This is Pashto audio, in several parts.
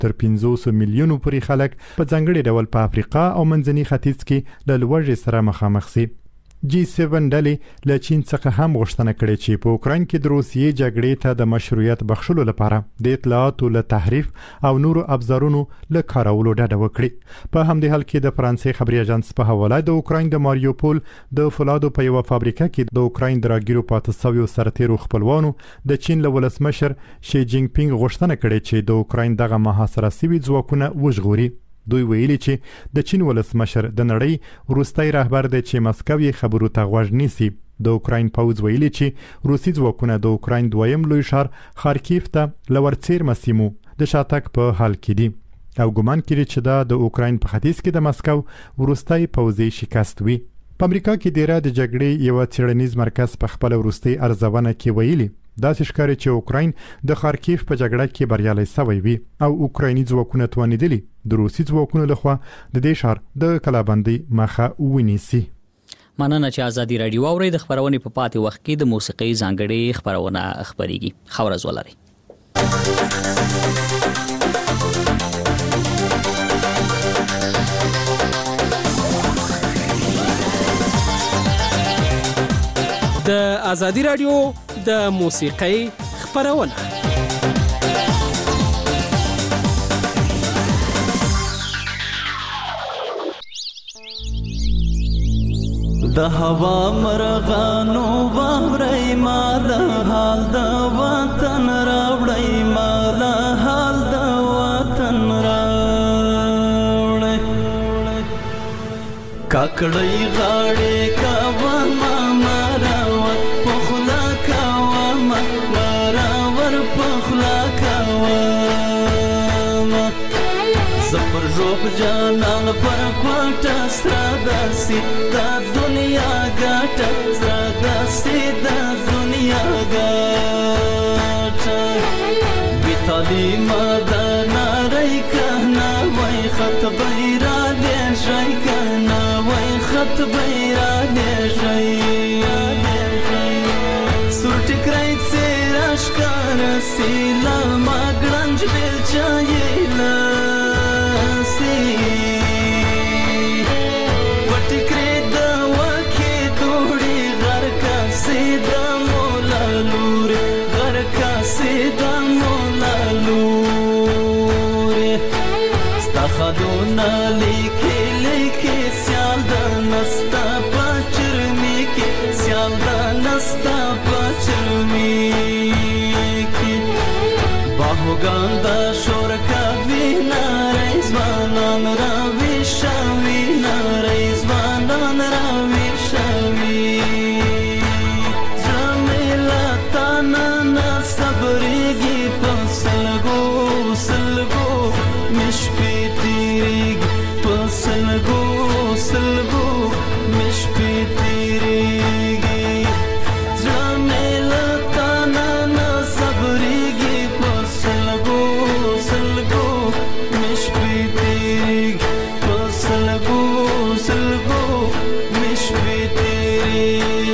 تر 500 میلیونو پورې خلک په ځانګړي ډول په افریقا او منځني ختیځ کې له لوږې سره مخامخ سي. G7 ډلې له چین څخه هم غوښتنه کړې چې په اوکراین کې د روسیې جګړې ته د مشروعیت بخښلو لپاره د اطلاعاتو له تحریف او نورو ابزارونو له کارولو ډډه وکړي. په همدې حال کې د فرانسې خبري اژانس په حواله د اوکراین د ماریوپول د فولادو په یو فابریکه کې د اوکراین د راګیرو پاتې شویو سرتیرو خپلوانو د چین له ولسمشر شي جینګ پینګ غوښتنه کړې چې د اوکراین دغه محاصره شوي ځواکونه وژغوري. دوی ویلي چې د چین ولسمشر د نړۍ وروستی رهبر دی چې مسکو یې خبرو ته غوږ نیسي. د اوکراین پوځ ویلي چې روسي ځواکونه د اوکراین دویم لوی ښار خارکیف ته له ورڅیرمه سیمو د شاتګ په حال کې دي او ګومان کړي چې دا د اوکراین په ختیځ کې د مسکو وروستی پوځي شکست وي. په امریکا کې د را د جګړې یو څېړنیز مرکز په خپل وروستي ارزونه کې ویلي دا ښکاري چې اوکراین د خارکیف په جګړه کې بریالي شوی وي او اوکرایني ځواکونه توانیدلي د روسي ځواکونو لخوا د دې ښار د کلابندۍ مخه ونیسي. مننه چې ازادي رادیو اوري د خبرونې په پاتې وخت کې د موسیقي ځانګړي خبرونه خبريږي. خبر ولري. د ازادي رادیو د موسیقۍ خبرونه. د هوا مرغانو واوري ما د حال د وطن راوړی ما د حال د وطن راوړی کاکړی غاړي کا ما مراور پخلا کا ما مراور پخلا کا زبر روب جانان پر کوټه ساداسي د دنیا ګټه ساداسي د دنیا ګټه بیتالي مدن نری کنا وای خط بیرا دې شي کنا وای خط بیرا دې شي سورټ کرای سراش کار سیلا ماګرنج بل چایلا خدونا لیکي لیکي سیال د نستا پچرمی کې سیال د نستا پچرمی کې باهوګان د شور کوي نارې ځوانان راوي شوي نارې ځوانان راوي شوي زميلا تانا صبرېږي په سلګو سلګو مشپي سلگو سلگو مش پی تیریگی زمیلا تانا نا صبریگی پا سلگو سلگو مش پی تیریگی پا سلگو سلگو مش پی تیریگی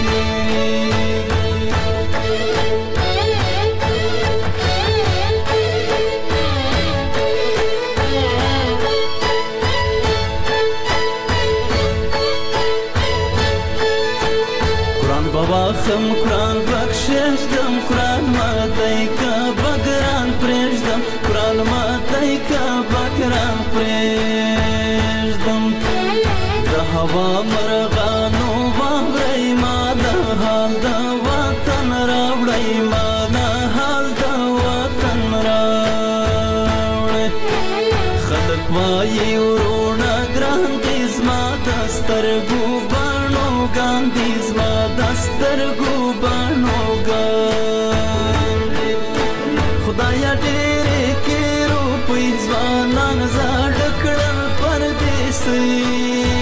خم قرآن بخشش دم قرآن ماتای کا بگران پریش دم قرآن ماتای کا بگران پریش دم د هوا مرغانو واوري ما د حال د وطن راوړی ما د حال د وطن راوړی خلک وایي ورونه ګران دي زما د سترګو بڼو ګاندي زما دسترګو بڼو ګاندي خدایا ډېرې کې روپۍ ځوانان زاړه کړل پردیسي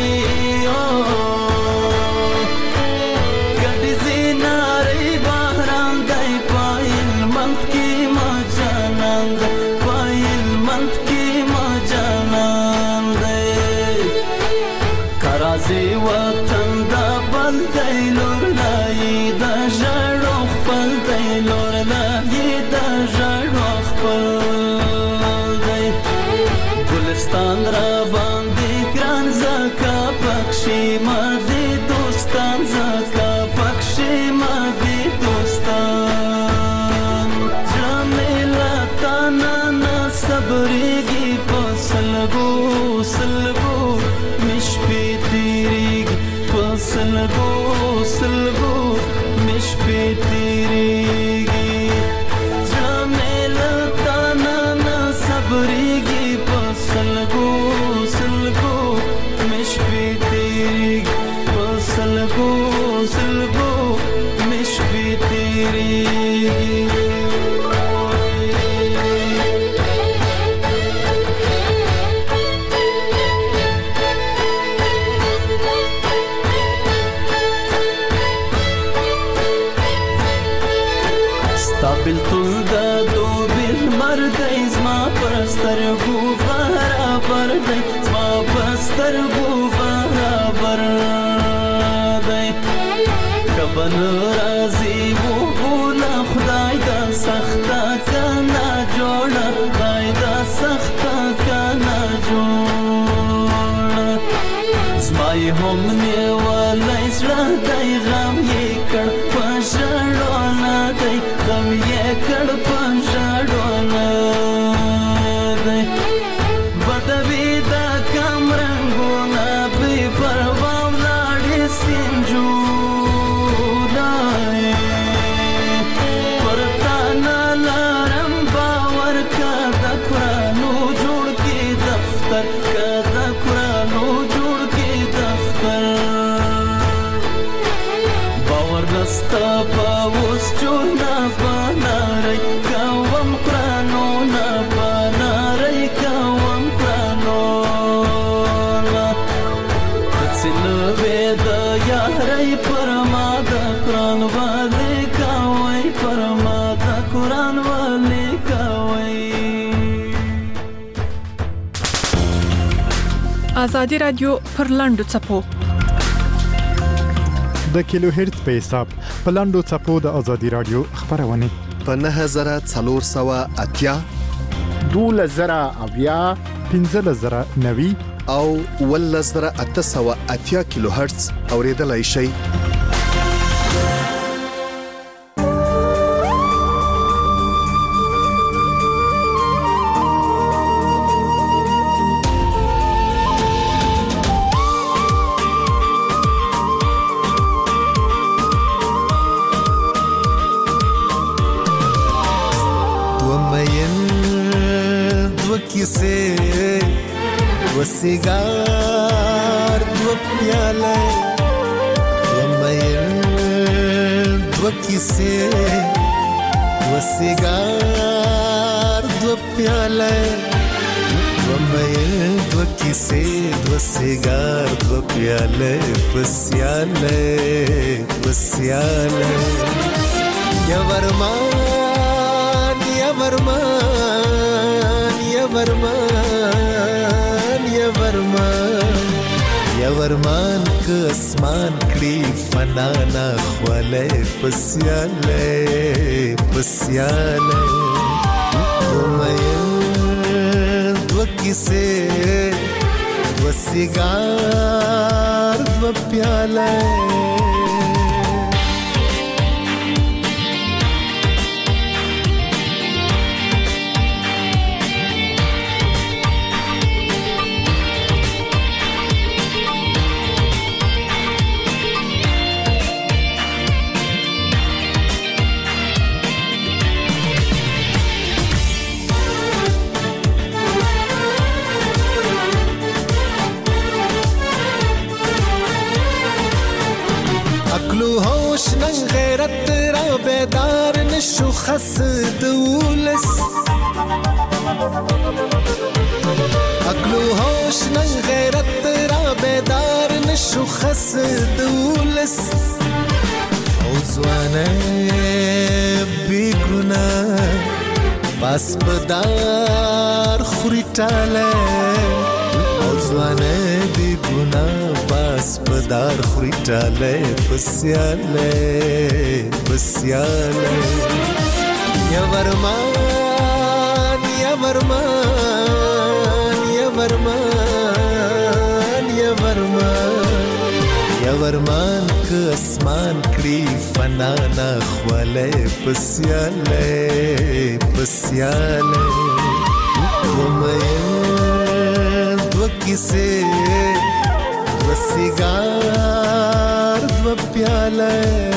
ګډې زینارې بهران دی پایل منت کې ما جانان دی پایل منت کې ما جانان دی کرازي وطن دا بل دی لور لای دا ژړو خپل دی لور لای دا ژړو خپل صبرېږي په سلګو سلګو مش په تیریږي په سلګو سلګو مش په تیریږي زړه مې له تا نه صبرېږي په سلګو سلګو مش په تیریږي په سلګو سلګو مش په تیریږي بلتون دا دو بل مردی زما پرسترگو برابر دی زما پرسترگو برابر دی کبن رازی و بولا خدای دا سختا کنا جوڑا خدای دا سختا کنا جوڑا زمای هم نیوالی سرا دی غم یکر پشڑونا دی غم یکر پشڑونا دی بدوی دا کم رنگونا بی پرواو لاڑی سنجو دائی پرتانا لارم باور کا دا قرآنو جوڑ کی دفتر کا دا قرآنو جوڑ کی دفتر باور نستا پاوس جو نا بانا رئی کاوم قرآنو نا بانا رئی کاوم قرآنو نا تسل ویدا یا رئی پرما دا قرآن والی کاوئی پرما دا قرآن والی کاوئی آزادی رادیو پر لاندو چپو د کیلو هرتز په حساب په لاندو چپو د آزادي رادیو خبرونه په 9480 2000 1590 او 1880 کیلو هرتز اوریدلای شئ. وسیگار دو پیاله ومیر دو کیسه وسیگار دو پیاله ومیر دو کیسه دو سیگار دو پیاله پسیاله پسیاله یا ورمان یا ورمان یا ورمان یا ورمان که اسمان کړي فنانا خواله پسیاله پسیاله ومیر دو کیسه دو سیگار دو پیاله غیرت را بیدار نشو خس دولس عقل و هوش نن غیرت را بیدار نشو خس دولس او زوانه بی گناه باس بدار خوری تاله او زوانه بی گناه باس بدار خوری تاله پسیاله پسیاله یا ورمان یا ورمان یا ورمان یا ورمان یا ورمان که اسمان کړي فنانا خواله پسیاله پسیاله کیسه وسیګار دو پیاله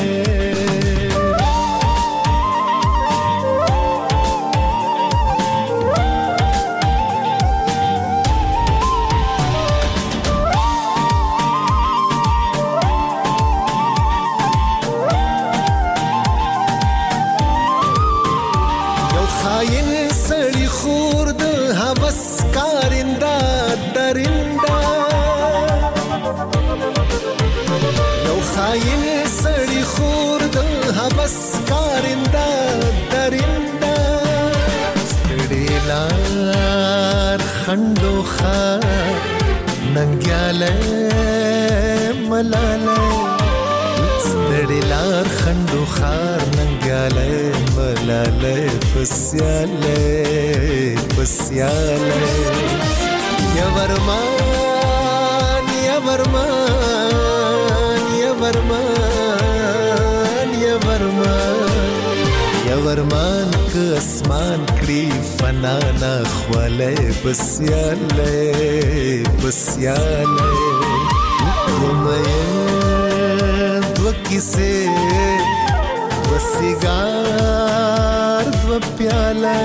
خندو خار ننګیاله ملاله ستړي لار خندو خار ننګیاله ملاله پسیاله پسیاله یا ورمان یا ورمان یا ورمان یا ورمان یا ورمان که اسمان کړي فنا نه خواله بسیاله بسیاله ومه دو کیسه وسیګار دو پیاله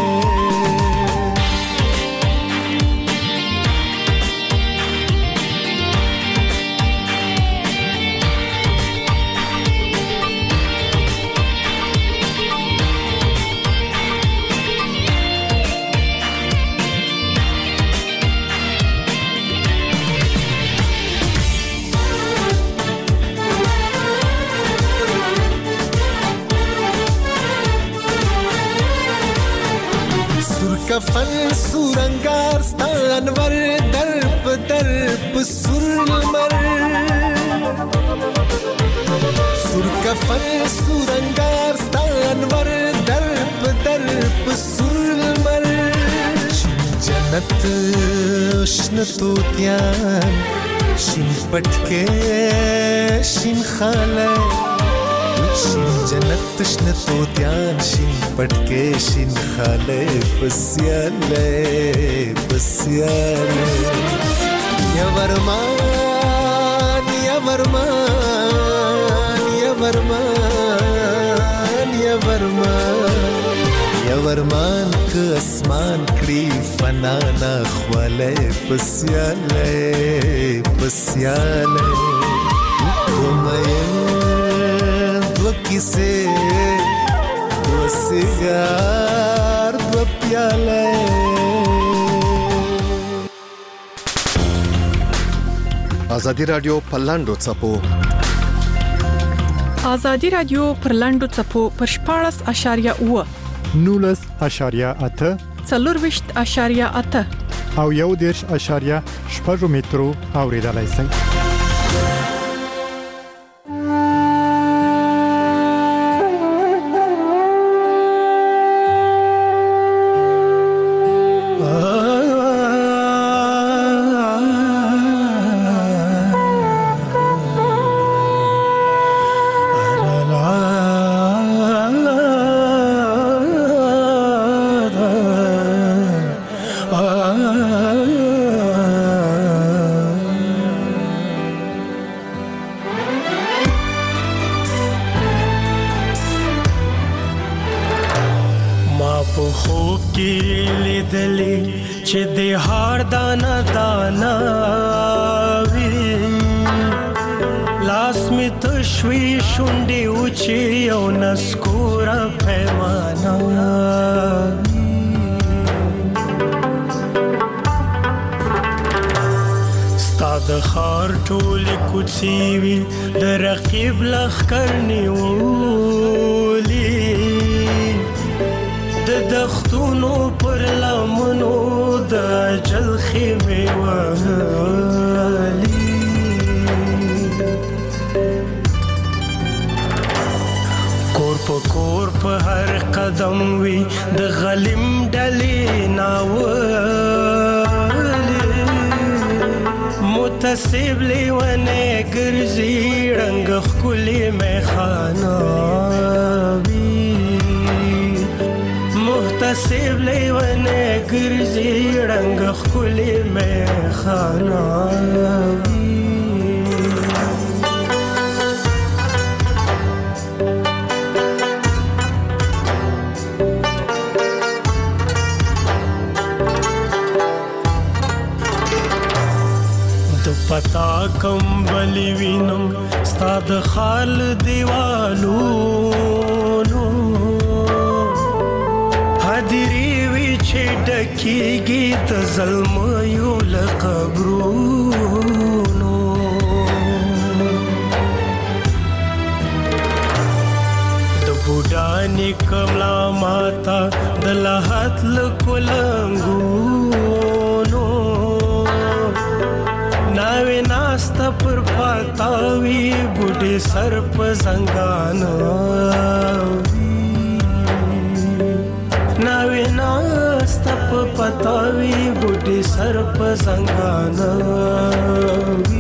کفن سورنگار ستانور درب درب سور المر سور کفن سورنگار ستانور درب درب سور المر جنت شنتو تیان شین پټکه شین خاله شین جنت شنتو تیان شین پټکه شین خاله پسیاله پسیاله یا ورمان یا ورمان یا ورمان یا ورمان یا ورمان که اسمان کړي فنا نه خواله پسیاله پسیاله کیسه وسیګار دو پیاله ازادي رادیو پلاندو چپو ازادي رادیو پرلاندو چپو پر 14.8 19.8 څلورويشت.8 او 1.8 مترو اوریدلای شئ. نصیب لیونه ګرځي رنگ خولي مې خانه وي متصب لیونه ګرځي رنگ خولي مې خانا پتا کم بلی وینم ستاد خال دیوالو نو حدیری وی چې ډکیږي د ظلم یو لقبرونو د بوډانی کملا ماتا د لحت لکولنګو ناوی ناستا پر پاتاوی بوډی سر په زنګانوی ناوی ناستا په پاتاوی بوډی سر په زنګانوی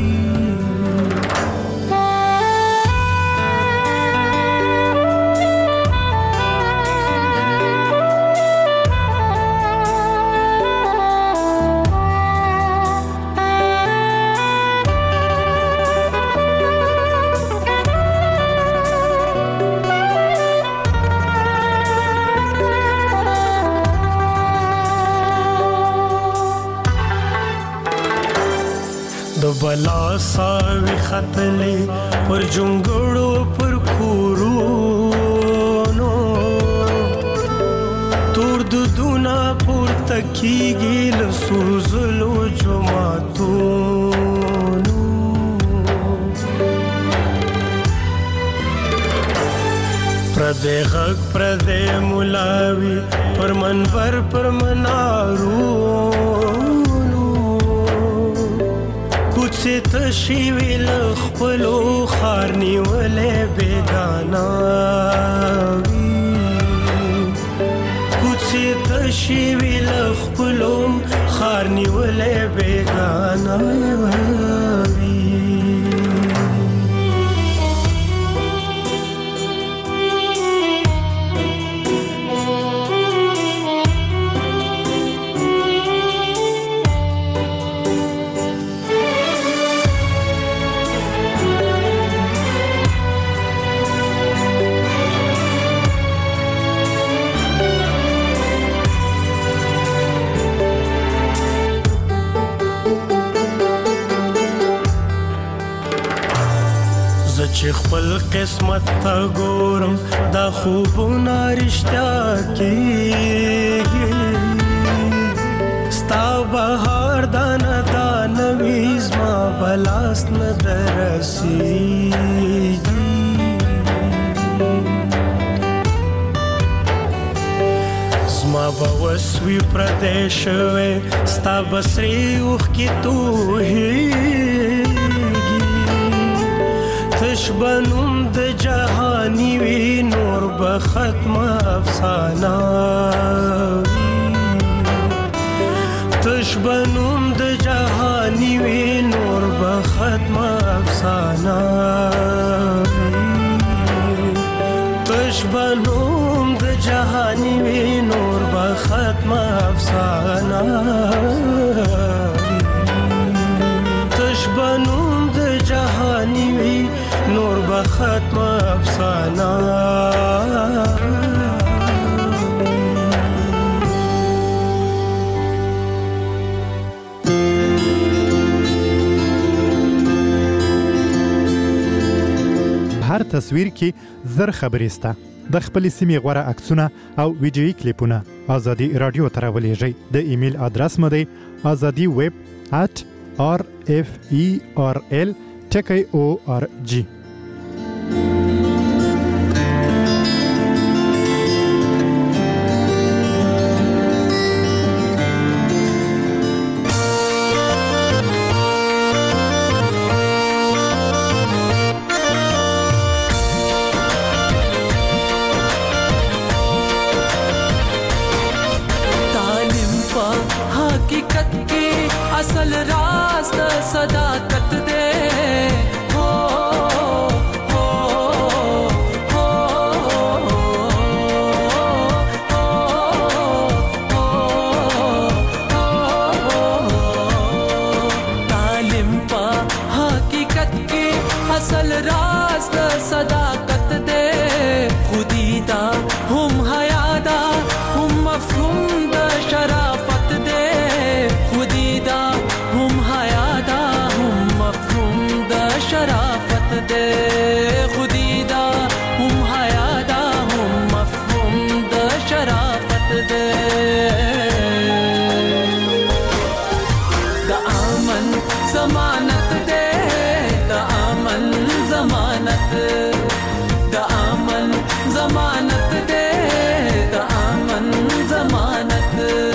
بلا ساوی خطلی پر جنگڑو پر کورونو تور دودونا پر تکیگی لسوزلو جماعتونو پردے غق پردے ملاوی پر منبر پر منارو سے تشیوی لخپلو خارنی ولے بیگاناوی کچھ سے تشیوی لخپلو خارنی ولے بیگاناوی چې خپل قسمت تا ګورم دا خوبونه رښتیا کېږي ستا بهار دانه دانه وي زما بلاس نه درسېږي زما به وس وي پردی شوی ستا به سرې اوښکې تویېږي تشبنم د جهانی وی نور به ختم افسانه تشبنم د جهانی وی نور به ختم افسانه تشبنم د جهانی وی نور به ختم افسانه تشبنم د جهانی وی نور به ختم افسانه هر تصویر کې زر خبرې سته د خپل سیمې غوړه عکسونه او ویډیويي کلیپونه ازادي رادیو ته راولېږئ د ایمیل ادرس مو دی azadi@rferl.org اصل راز د صداقت دے ہو ہو ہو ہو ضمانت دے د امن ضمانت د امن ضمانت دے د امن ضمانت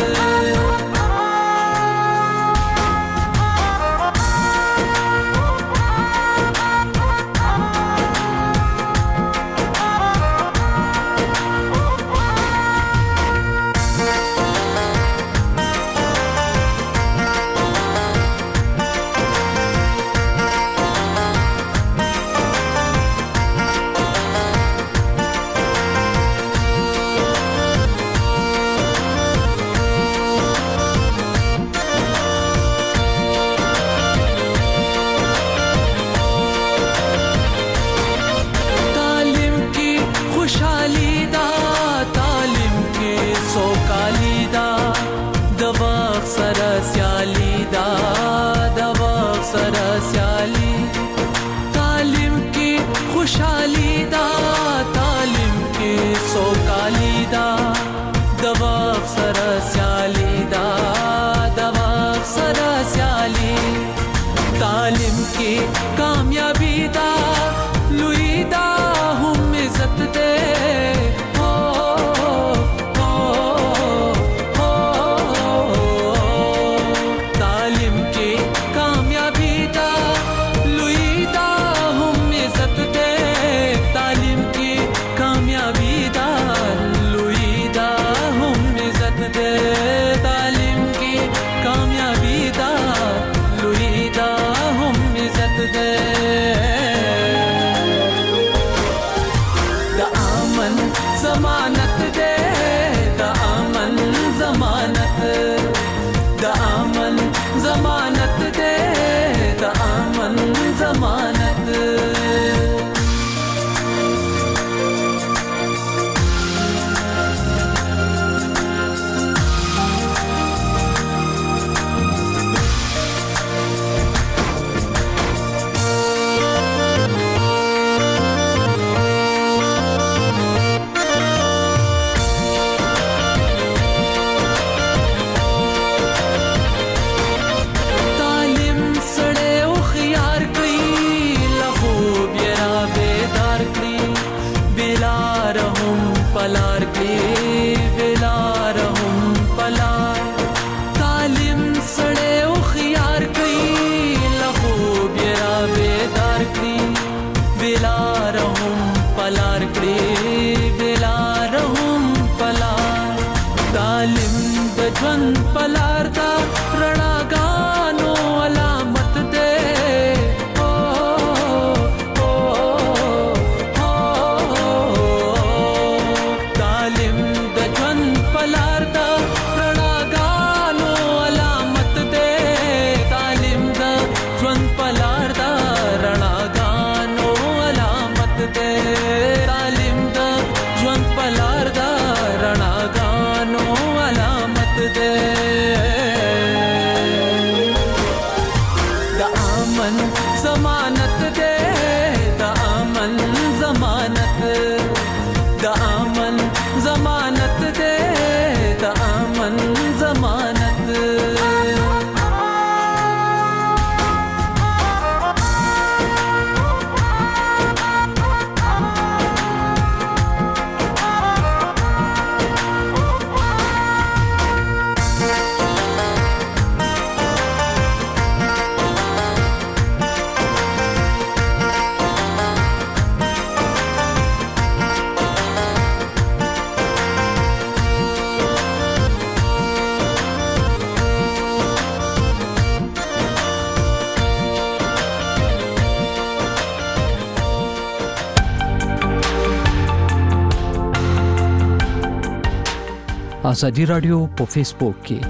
آزادی رادیو په فیسبوک کې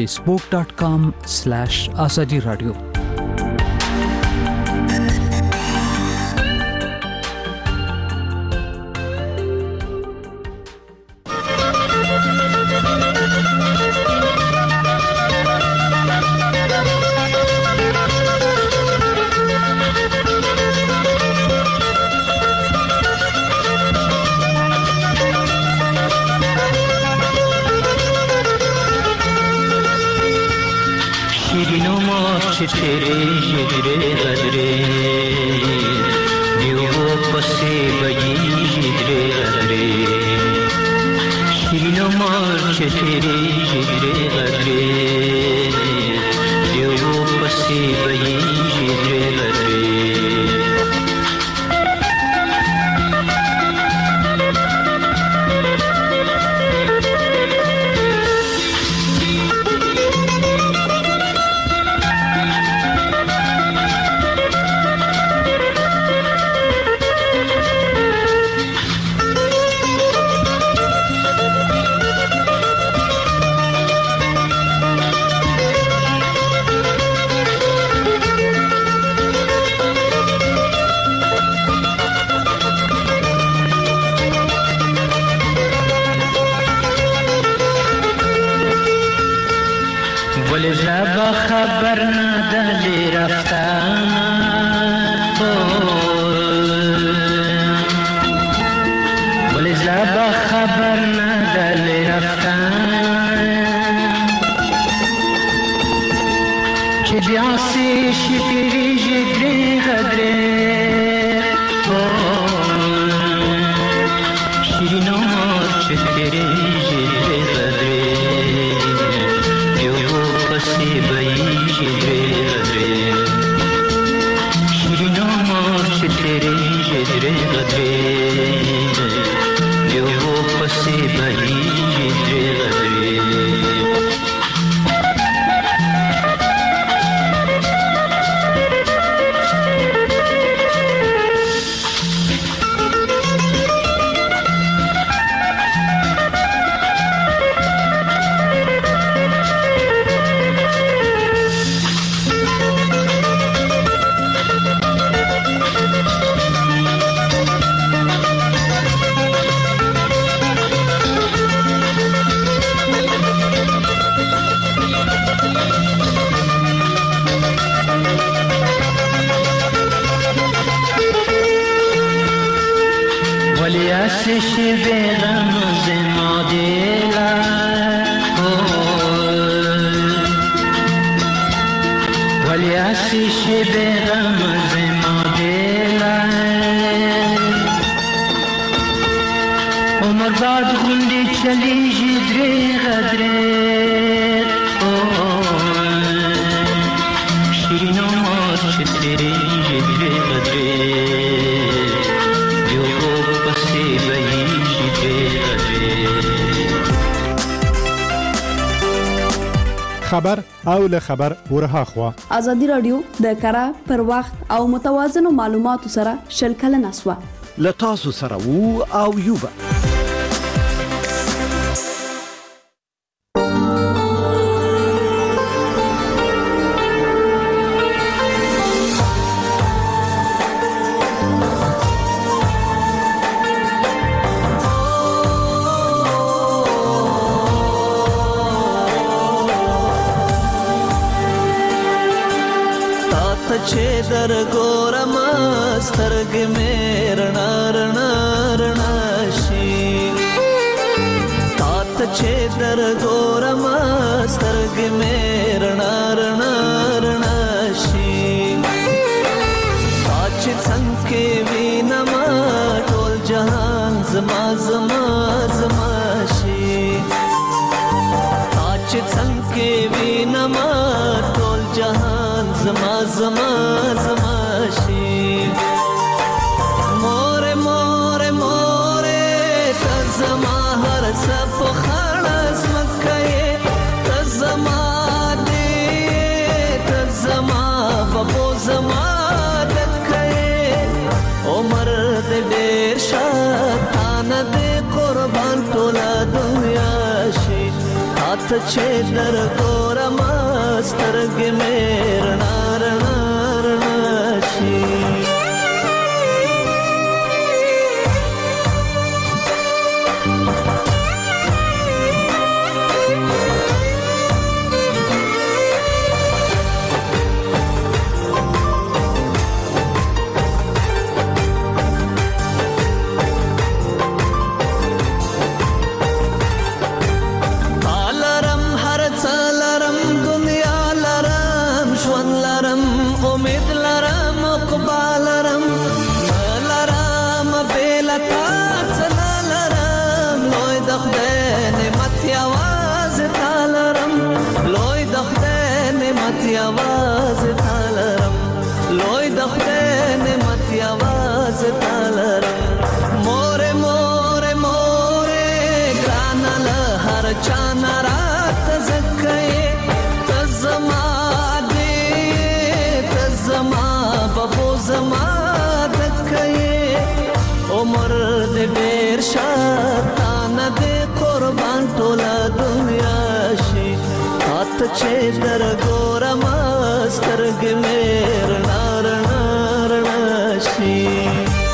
facebook.com/azadi radio شیرین و ماچ تیره جدره غدره دیو پسی بجی جدره غدره شیرین و ماچ تیره جدره غدره دیو پسی بجی جدره غدره زبا خبر نداری رفتن ولی زبا خبر نداری رفتن که بیاسی شیری جدری غدره شیرین و ماچ تیری جدری غدره پسی بایی جدره غدره شیرین و ماچ تیری جدره غدره دیو پسی بایی جدره غدره آتشی به رمز ما دلا ولی آتشی به رمز ما دلا عمر بعد غندی چلی جدری غدره شیرین و ماچ تیری جدری غدره خبر او له خبر ورها خوا ازادي رادیو د کara پر وخت او متوازن معلوماتو سره شلکل نسوا لتاسو سره وو او یوبا چې در ګورم سترګ مې رڼا رڼا رڼا شي تات چې در ګورم سترګ مې رڼا رڼا رڼا شي اچ څنګه وینم ټول جهان زما زما زما شي اچ څنګه وینم ټول جهان زما زما زما شي مور مور مور ته زما هر څه په خلاص مکه ته زما دې ته زما په زما دکه عمر دې ډېر شاتان دې قربان ټول دنیا شي هات چې در ګورم سترګ مې رڼا رڼا رڼا شي لرم امید لرم اقبال لرم لرم بیلتا څلا لرم لوی د خدای نعمت یوازې تا لرم لوی د خدای نعمت یوازې تا لرم لوی د خدای نعمت یوازې تا لرم مور مور مور ګران له هر چا نه راته زکه تزما دې تزما بابو زما دکه عمر دې ډېر شاتانه دې قربان ټوله دنیا شي هات چې در ګورم سترګې مې رڼا رڼا رڼا شي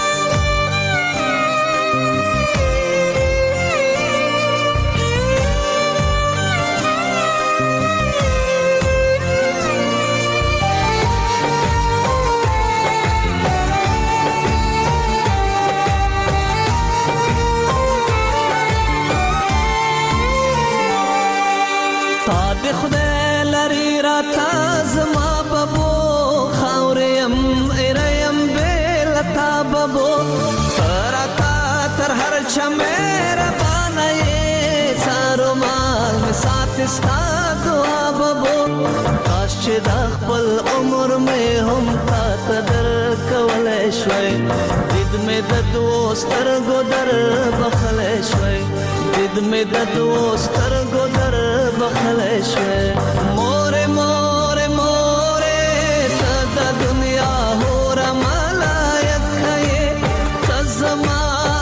خدای لري را تازما بابو خاوریم ایریم بیل تا بابو راتا تر هر چا مهربانه سارو مال می سات ستا دعا بابو کاش چې د خپل عمر مې هم تا قدر کولای شوي دید مې د دوستر ګودر بخلای شوي دید مې د دوستر ګودر بخلای شوي مور مور مور ته د دنیا هور ملایک یې تزما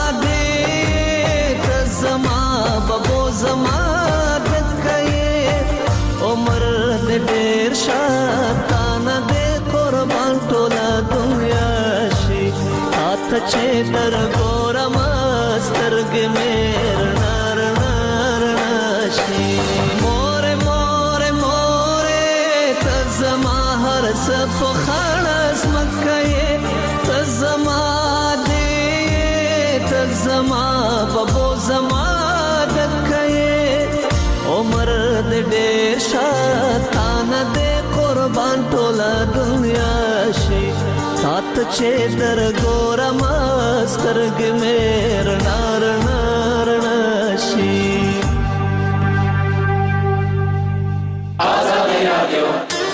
دې تزما بابو زما دکه یې عمر دې ډېر شاتانه دې قربان ټوله دنیا شي هات چې در ګورم سترګې مې رڼا رڼا رڼا شي مور مور مور تزما هر څه په خړس مکه یې تزما دې تزما بابو زما دکه یې عمر دې ډېر شاتانه دې قربان ټوله دنیا شي سات چې در ګورم سترګې مې رڼا رڼا رڼا شي آزادي رادیو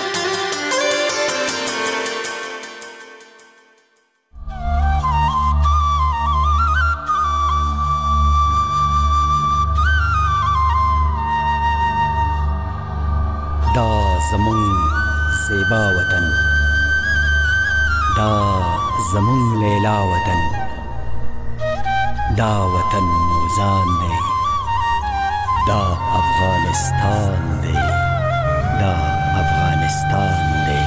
دا زمون زیبا وطن دا زمون لیلا وطن دا وطن موزان دی دا افغانستان دی دا افغانستان دی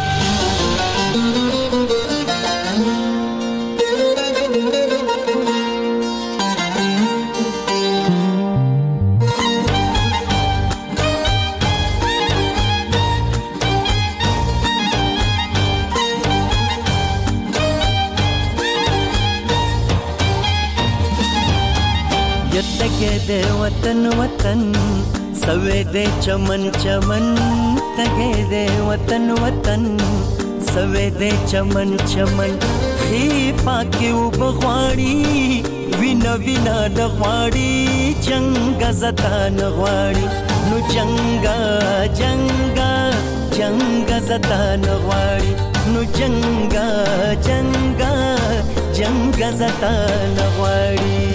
دے وطن وطن سوے دے چمن چمن تگے دے وطن وطن سوے دے چمن چمن خی پاکی او بغواړي وینا وینا دغواړي جنگ زتا نغواړي نو جنگا جنگا جنگ زتا نغواړي نو جنگا جنگا جنگ زتا نغواړي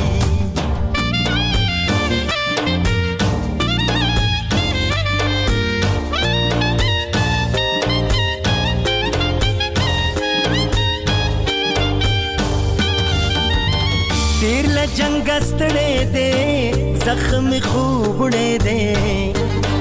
تیر ل جنگ استړې دې زخم خوبړې دې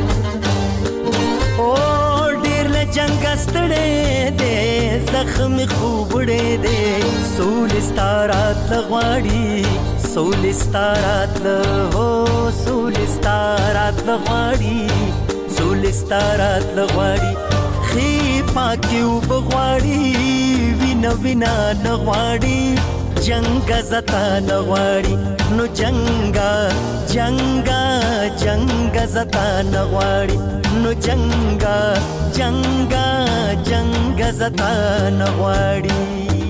او ډیر ل جنگ استړې دې زخم خوبړې دې سول ستارات لغواړي سول ستارات له سول ستارات لغواړي سول ستارات لغواړي خي پاکي وبغواړي وینا وینا نغواړي جنگ زتا نغواړي نو جنگا جنگا جنگ زتا نغواړي نو جنگا جنگا جنگ زتا نغواړي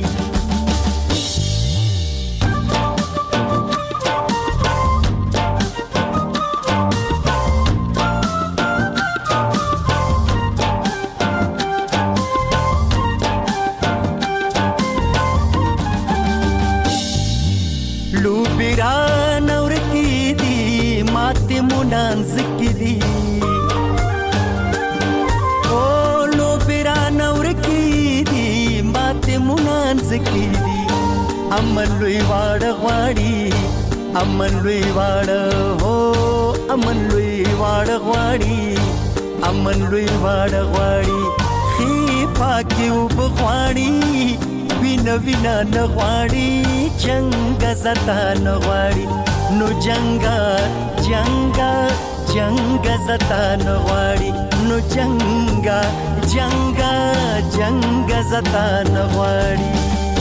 امن لوی واړه غواړي امن لوی واړه هو امن لوی واړه غواړي امن لوی واړه غواړي خي پاکي وبغواړي وینا وینا نه غواړي جنگ زتا نه غواړي نو جنگا جنگا جنگ زتا نه غواړي نو جنگا جنگا جنگ زتا نه غواړي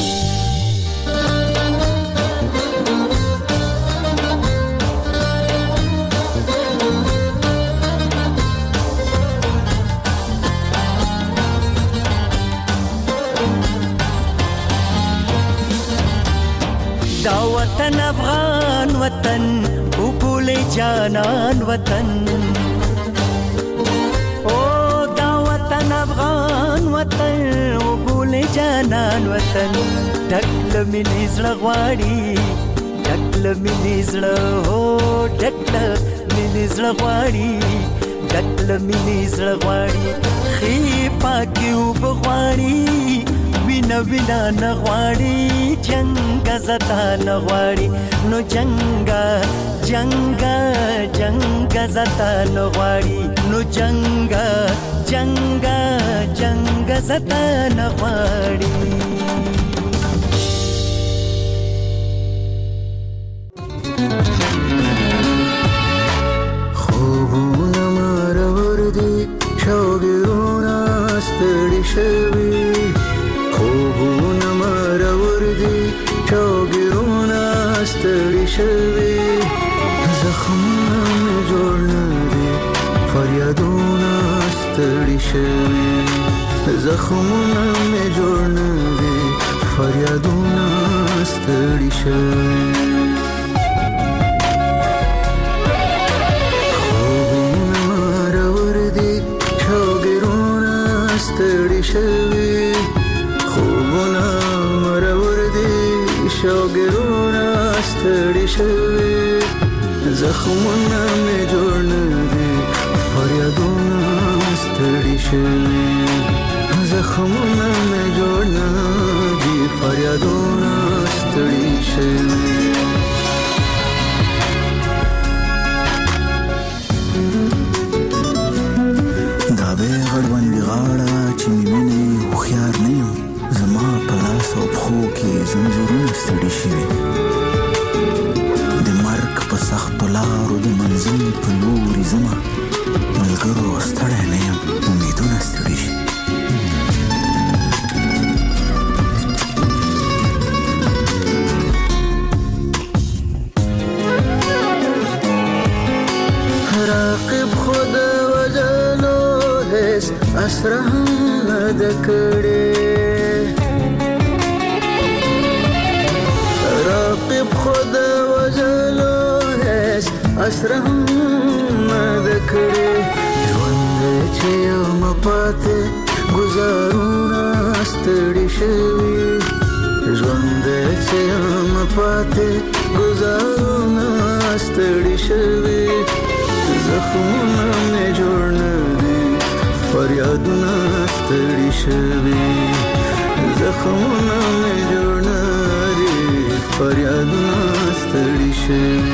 دا وطن افغان وطن وګولې جانان وطن او دا وطن افغان وطن وګولې جانان وطن ډکل مینې زړه غواړي ډکل مینې زړه هو ډکل مینې زړه غواړي ډکل مینې زړه غواړي خي پاکي وبغواړي وینا وینا نه غواړي جنگ زتا نه غواړي نو جنگا جنگا جنگ زتا نه غواړي نو جنگا جنگا جنگ زتا نه غواړي خوبونه مرور دي شوګرونه ستړي شوي خوبونه مرور دي شوګرونه ستړي شوي زخمونه مې جوړ نه دي فریادونه ستړي شوي زخمونه مې جوړ نه دي فریادونه ستړي شوي خوبونه مرور دي شوګرونه ستړي شوي خوبونه مرور دي شوګرونه ستړي شوي زخمونه مې جوړ نه دي فریادونه ستړي شوي زخمونه مې جوړ نه دي فریادونه ستړي شوي دا به غړوندې غاړه چې مینې هوښیار نه یم زما په لاس او پښو کې زنځیرونه ستړي شوي د مرګ په سختو لارو د منزل په لوري ځمه ملګرو ستړی نه یم امیدونه ستړي شي راقب خود وجلو هیڅ اسره هم نه ده کړې راقب خود وجلو هیڅ اسره هم نه ده کړې ژوند چې یم پاتې ګزارونه ستړي شوي ژوند چې یم پاتې ګزارونه ستړي شوي زخمونه مې جوړ نه دي فریادونه ستړي شوي زخمونه مې جوړ نه دي فریادونه ستړي شوي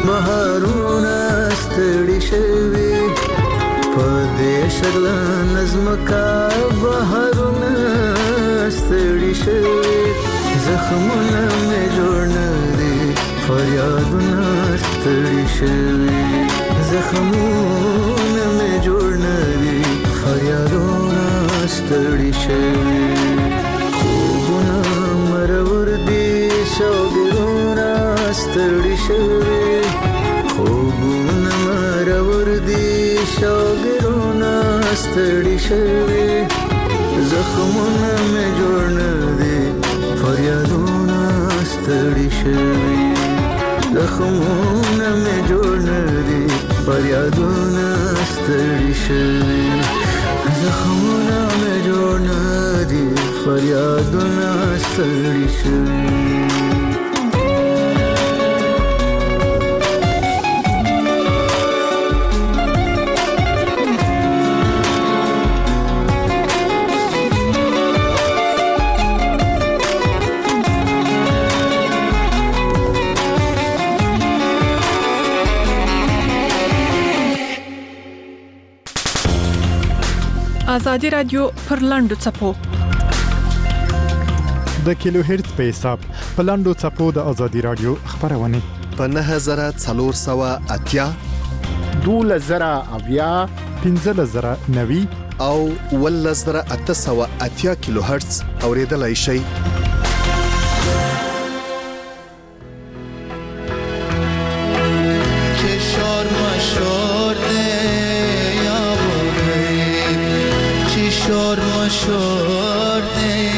بهارونه ستړي شوي په دې شغله نظم کا بهارونه ستړي شوي زخمونه مې جوړ نه دي فریادونه ستړي شوي زخمونه مې جوړ نه دي فریادونه ستړي شوي خوبونه مرور دي شوګرونه ستړي شوي خوبونه مرور دي شوګرونه ستړي شوي زخمونه مې جوړ نه دي فریادونه ستړي شوي زخمونه مې جوړ نه دي فریادونه ستړي شوي زخمونه مې جوړ نه دي فریادونه ستړي شوي آزادي رادیو پر لاندو چپو د کیلو هرتز په حساب په لاندو چپو د آزادي رادیو خبرونه په 9480 12090 15090 او 11880 کیلو هرتز اوریدلای شئ شور